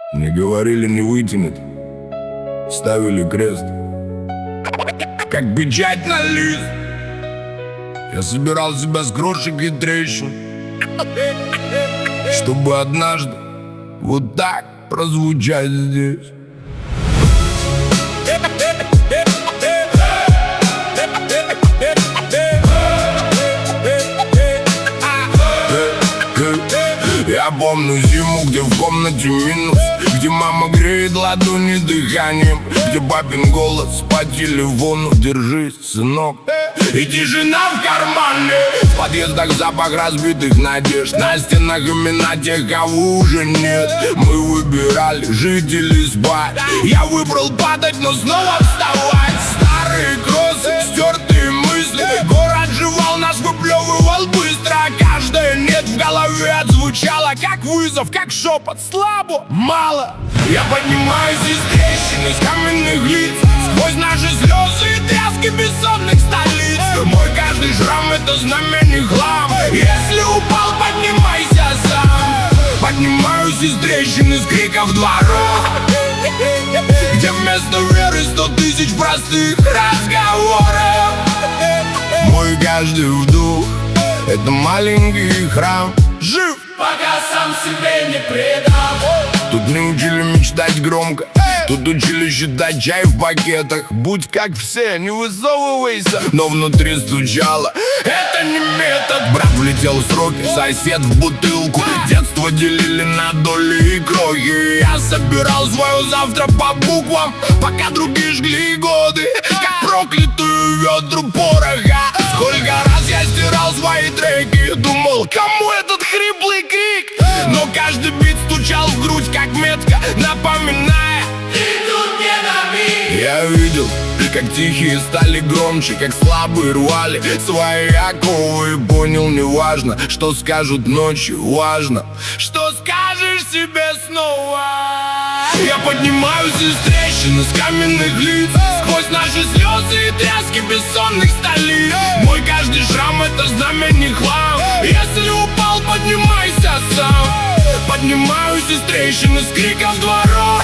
Мне говорили, не вытянет, ставили крест, как печать на лист. Я собирал себя с крошек и трещин, чтобы однажды вот так прозвучать здесь. Я помню зиму, где в комнате минус, где мама греет ладони дыханием, где папин голос по телефону: держись, сынок. И тишина в кармане, в подъездах запах разбитых надежд, на стенах имена тех, кого уже нет. Мы выбирали жить или спать, я выбрал падать, но снова вставать. Старые кроссы, стертые мысли, город жевал, нас выплевывал быстро. Каждое «нет» в голове отзвучало как вызов, как шепот: слабо, мало. Я поднимаюсь из трещин, из каменных лиц, сквозь наши слезы и тряски бессонных столиц. Мой каждый шрам — это знамя, не хлам. Если упал, поднимайся сам. Поднимаюсь из трещин, из криков дворов, где вместо веры 100 тысяч простых разговоров. Мой каждый вдох — это маленький храм. Жив, пока сам себе не предам. тут не учили мечтать громко, тут учили считать чай в пакетах. Будь как все, не высовывайся. Но внутри стучало: это не метод. Брат влетел в сроки, сосед в бутылку. Детство делили на доли и крохи. Я собирал свое завтра по буквам, пока другие жгли годы, как проклятую ведру пороха. Сколько раз я стирал свои треки, думал, кому этот хриплый крик. Но каждый бит стучал в грудь, как метка, напоминая: ты тут не на миг. я видел, как тихие стали громче, как слабые рвали свои оковы. И понял, неважно, что скажут ночью, важно, что скажешь себе снова. Я поднимаюсь из трещин, из каменных лиц, сквозь наши слезы и тряски бессонных столиц. Мой каждый шрам — это знамя, не хлам. Если упал, поднимайся сам. Поднимаюсь из трещин, из криков дворов,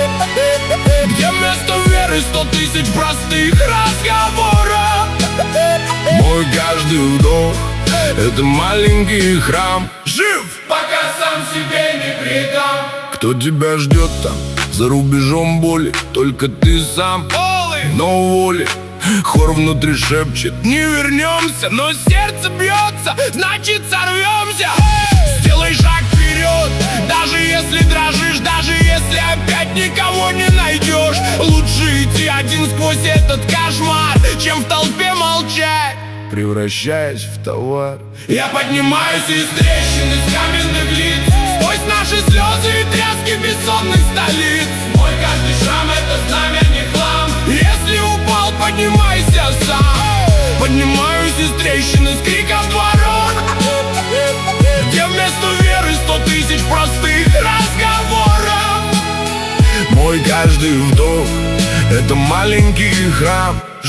где вместо веры 100 тысяч простых разговоров. Мой каждый вдох — это маленький храм. Жив, Пока сам себе не предам. кто тебя ждет там, за рубежом боли? Только ты сам, но воли. Хор внутри шепчет: не вернемся. Но сердце бьется, значит сорвемся. Сделай шаг вперед, даже если дрожишь, даже если опять никого не найдешь. Лучше идти один сквозь этот кошмар, чем в толпе молчать, превращаясь в товар. Я поднимаюсь из трещин, из каменных лиц, сквозь наши слезы и тряски бессонных столиц. Мой каждый шрам — это знамя, не хлам. Если упал, поднимайся сам. Поднимаюсь из трещин, из криков дворов, где вместо веры 100 тысяч простых разговоров. Мой каждый вдох — это маленький храм.